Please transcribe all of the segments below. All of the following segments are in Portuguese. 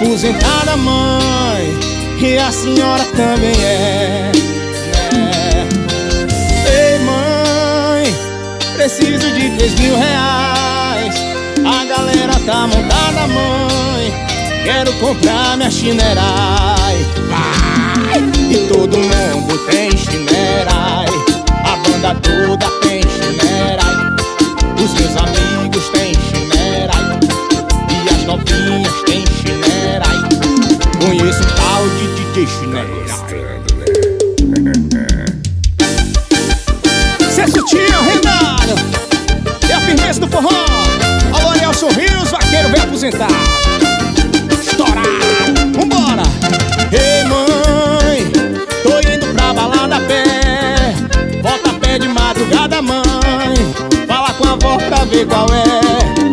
aposentada, mãe, e a senhora também é, né? Ei, mãe, preciso de 3.000 reais. A galera tá montada, mãe, quero comprar minha Chinerai. Vai! E todo mundo tem Chinerai, a banda toda tem Chinerai, os meus amigos têm Chinerai e as novinhas têm Chinerai. Conheço um tal de DJ Chinerai. Cê Tio, Renato, é a firmeza do forró. Alô, Nelson Rios, vaqueiro bem aposentado, estourado, vambora. Ei, mãe, tô indo pra balada a pé, volta a pé de madrugada, mãe, fala com a avó pra ver qual é.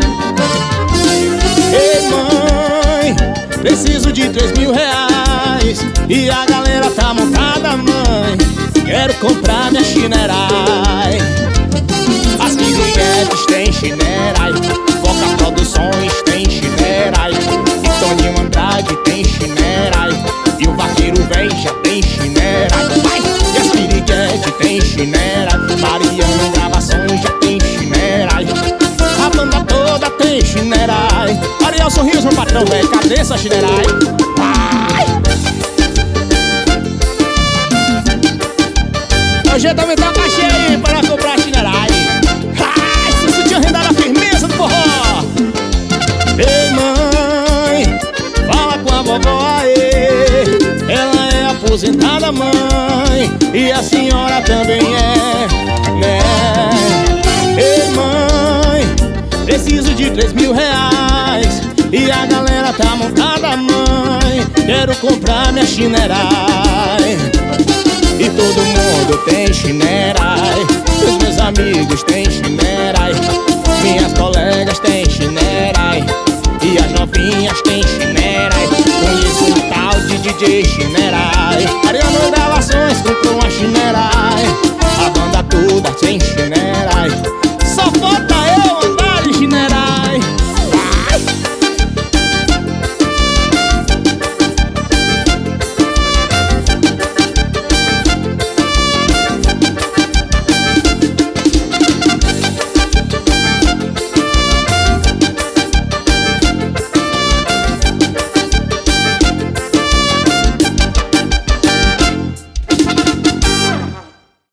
Ei, mãe, preciso de 3.000 reais. E a galera tá montada, mãe, quero comprar minha Chinerai. As Miguetes tem Chinerai, Foca Produções tem Chinerai, e Toninho Andrade tem Chinerai, e o Vaqueiro Véi já tem Chinerai. E as Piriguete tem Chinerai, Mariano Gravações já tem Chinerai, a banda toda tem Chinerai. Ariel Sorriso, meu patrão, velho, cadê essa Chinerai? Vai! Hoje também tá uma caixinha aí para comprar Chinerai. Ai, se tinha rendado a firmeza do forró. Ei, mãe, fala com a vovó aí, ela é aposentada, mãe, e a senhora também é, né? Ei, mãe, preciso de 3.000 reais. E a galera tá montada, mãe, quero comprar minha Chinerai. E todo mundo tem Chinerai, os meus amigos têm Chinerai, minhas colegas têm Chinerai, e as novinhas têm Chinerai. Conheço um tal de DJ Chinerai, Ariano Gravações comprou uma Chinerai, a banda toda tem Chinerai.